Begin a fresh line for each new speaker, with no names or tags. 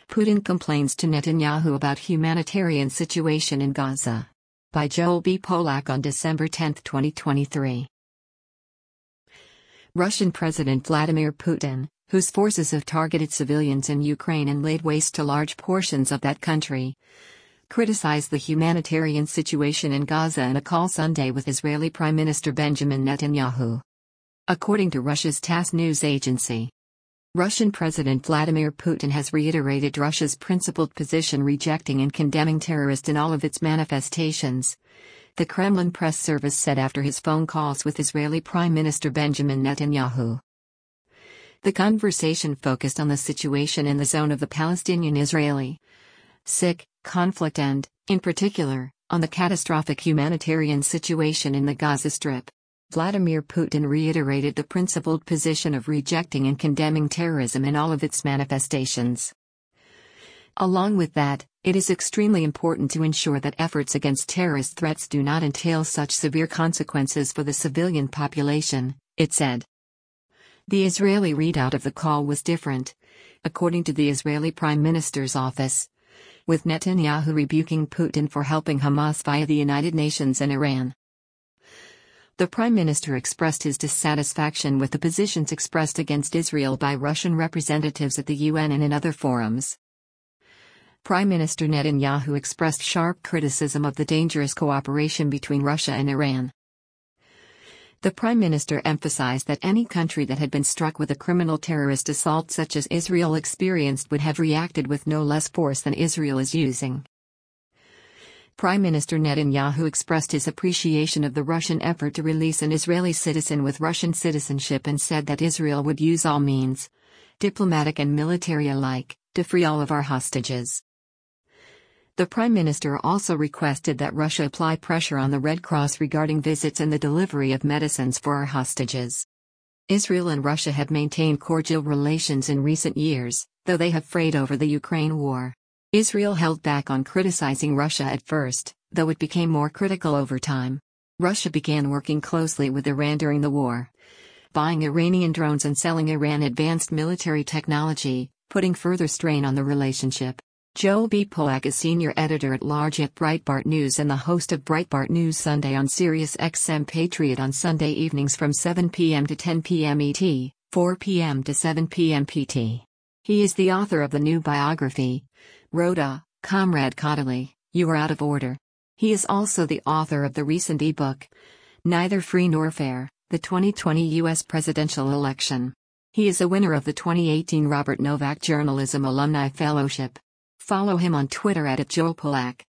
Putin complains to Netanyahu about humanitarian situation in Gaza. By Joel B. Polak on December 10, 2023. Russian President Vladimir Putin, whose forces have targeted civilians in Ukraine and laid waste to large portions of that country, criticized the humanitarian situation in Gaza in a call Sunday with Israeli Prime Minister Benjamin Netanyahu. According to Russia's TASS news agency, Russian President Vladimir Putin has reiterated Russia's principled position rejecting and condemning terrorists in all of its manifestations, the Kremlin press service said after his phone calls with Israeli Prime Minister Benjamin Netanyahu. The conversation focused on the situation in the zone of the Palestinian-Israeli conflict and, in particular, on the catastrophic humanitarian situation in the Gaza Strip. Vladimir Putin reiterated the principled position of rejecting and condemning terrorism in all of its manifestations. Along with that, it is extremely important to ensure that efforts against terrorist threats do not entail such severe consequences for the civilian population, it said. The Israeli readout of the call was different, according to the Israeli Prime Minister's office, with Netanyahu rebuking Putin for helping Hamas via the United Nations and Iran. The Prime Minister expressed his dissatisfaction with the positions expressed against Israel by Russian representatives at the UN and in other forums. Prime Minister Netanyahu expressed sharp criticism of the dangerous cooperation between Russia and Iran. The Prime Minister emphasized that any country that had been struck with a criminal terrorist assault such as Israel experienced would have reacted with no less force than Israel is using. Prime Minister Netanyahu expressed his appreciation of the Russian effort to release an Israeli citizen with Russian citizenship and said that Israel would use all means, diplomatic and military alike, to free all of our hostages. The Prime Minister also requested that Russia apply pressure on the Red Cross regarding visits and the delivery of medicines for our hostages. Israel and Russia have maintained cordial relations in recent years, though they have frayed over the Ukraine war. Israel held back on criticizing Russia at first, though it became more critical over time. Russia began working closely with Iran during the war, buying Iranian drones and selling Iran advanced military technology, putting further strain on the relationship. Joel B. Polak is senior editor-at-large at Breitbart News and the host of Breitbart News Sunday on Sirius XM Patriot on Sunday evenings from 7 p.m. to 10 p.m. ET, 4 p.m. to 7 p.m. PT. He is the author of the new biography, Rhoda, Comrade Kodaly, You Are Out of Order. He is also the author of the recent ebook, Neither Free Nor Fair, the 2020 U.S. Presidential Election. He is a winner of the 2018 Robert Novak Journalism Alumni Fellowship. Follow him on Twitter @JoelPolak.